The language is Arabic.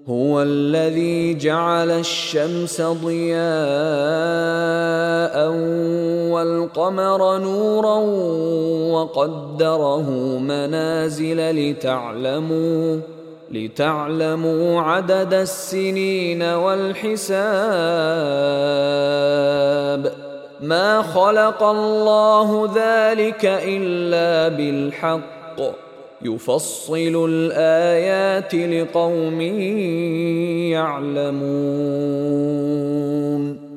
هو الذي جعل الشمس ضياء والقمر نورا وقدره منازل لتعلموا عدد السنين والحساب. ما خلق الله ذلك إلا بالحق يفصل الآيات لقوم يعلمون.